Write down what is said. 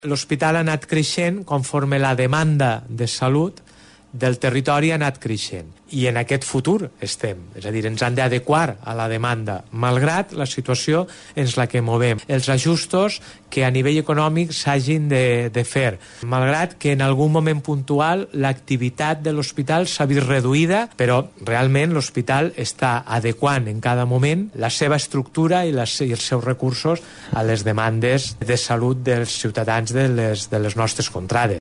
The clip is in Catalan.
L'hospital ha anat creixent conforme la demanda de salut del territori ha anat creixent. I en aquest futur estem. És a dir, ens han d'adequar a la demanda, malgrat la situació en la que movem. Els ajustos que a nivell econòmic s'hagin de fer. Malgrat que en algun moment puntual l'activitat de l'hospital s'ha vist reduïda, però realment l'hospital està adequant en cada moment la seva estructura i els seus recursos a les demandes de salut dels ciutadans de les nostres contrades.